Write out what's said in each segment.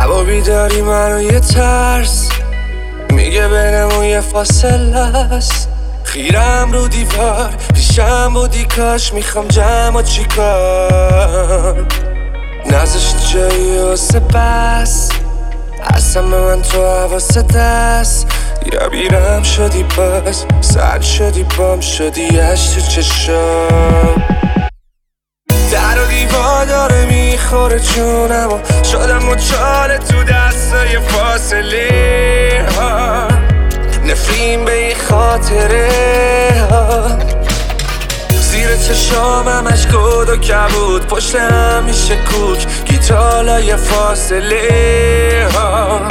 شبا بیداری منو یه ترس میگه بینمون یه فاصله است. خیرم رو دیوار پیشم بودی کاش میخوام جمع چیکار نذاشت جایی واسه بس اصلا به من تو حواست دست یا بیرم شدی باز سر شدی بام شدی اش تو چشم در و دیوار داره میخوره چونم و شدم مچاله تو دستای فاصله ها نفرین به این خاطره ها زیر چشام همش گود و کبود پشت هم میشه کوک گیتالای فاصله ها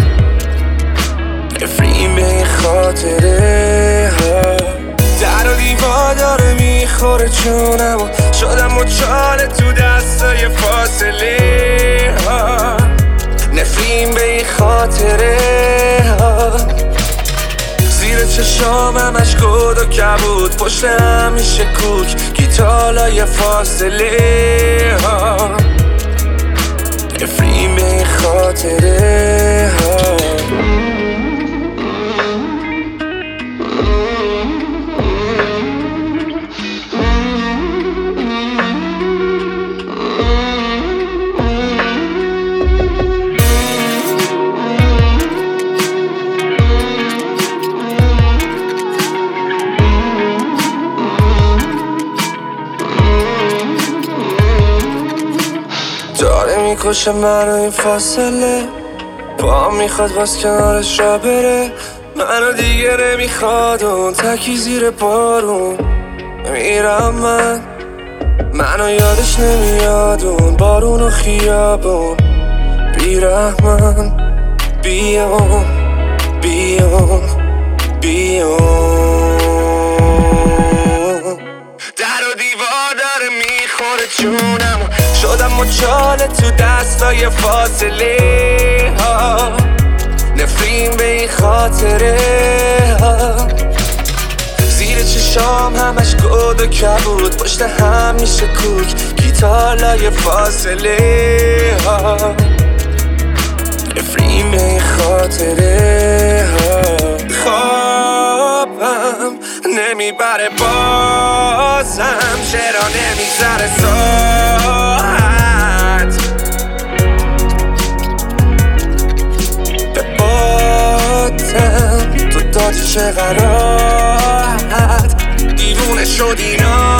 نفرین به این خاطره ها در و دیوار داره میخوره چونم و شدم مچاله تو دستای فاصله ها نفرین به این خاطره ها زیر چشام همش گود و کبود پشت هم میشه کوک گیتالای فاصله ها نفرین به این خاطره ها داره میکشه منو این فاصله با میخواد باز کنارش را بره منو دیگه نمیخواد اون تکی زیر بارون میرم منو یادش نمیاد اون بارون و خیابون بیرحمن بیام در و دیوار داره میخوره چونم شدم مچاله تو دستای فاصله ها نفرین به این خاطره ها زیر چشام همش گود و کبود پشت هم میشه کوک گیتالای فاصله ها نفرین به این خاطره ها خوابم نمیبره بازم چرا نمیذاره ساعت به باتم تو دادی چه غراحت دیوونه شدی